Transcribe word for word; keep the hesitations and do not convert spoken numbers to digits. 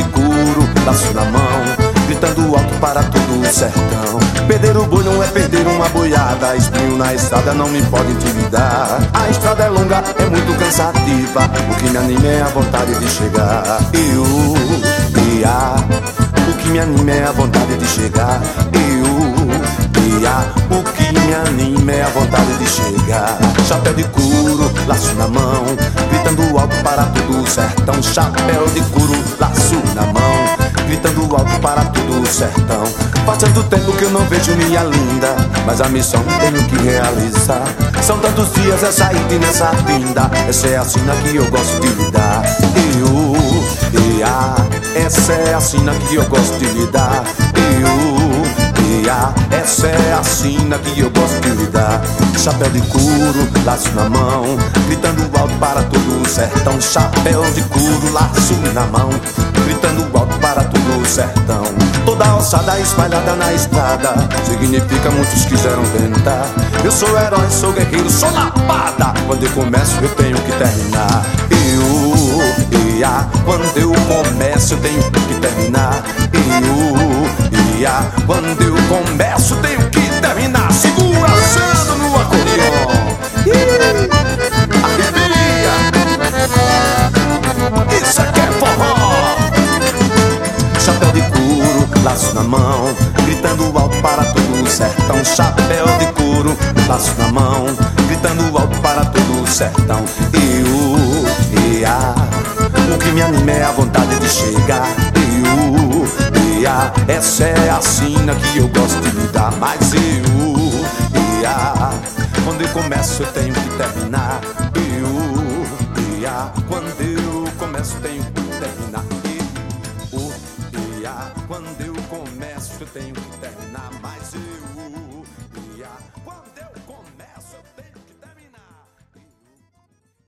de couro, laço na mão, gritando alto para todo o sertão. Perder o boi não é perder uma boiada, espinho na estrada não me pode intimidar. A estrada é longa, é muito cansativa, o que me anima é a vontade de chegar. Eu, ia, o que me anima é a vontade de chegar. Eu, ia, o que me anima é a vontade de chegar. Chapéu de couro, laço na mão, gritando alto para todo o sertão. Chapéu de couro, laço na mão, gritando alto para todo o sertão. Faz tanto tempo que eu não vejo minha linda, mas a missão tenho que realizar. São tantos dias essa ida e nessa vinda, essa é a sina que eu gosto de lidar. Eu, ia, essa é a sina que eu gosto de lidar. Eu, ia, essa é a sina que eu gosto de lidar. Chapéu de couro, laço na mão, gritando alto para todo o sertão. Chapéu de couro, laço na mão, gritando alto para todo o sertão. Toda a ossada espalhada na estrada significa muitos quiseram tentar. Eu sou herói, sou guerreiro, sou lapada. Quando eu começo eu tenho que terminar. Eu, ia, quando eu começo eu tenho que terminar. Eu, ia, quando eu começo eu tenho que terminar. Segura sendo no acordeon. Arrepia. Isso aqui é forró. Chapéu de couro, laço na mão, gritando alto para todo o sertão. Chapéu de couro, laço na mão, gritando alto para todo o sertão. Eu, ia, o que me anima é a vontade de chegar. Eu, ia, essa é a sina que eu gosto de me dar. Mas eu, ia, quando eu começo eu tenho que terminar. Eu, ia, quando eu começo eu tenho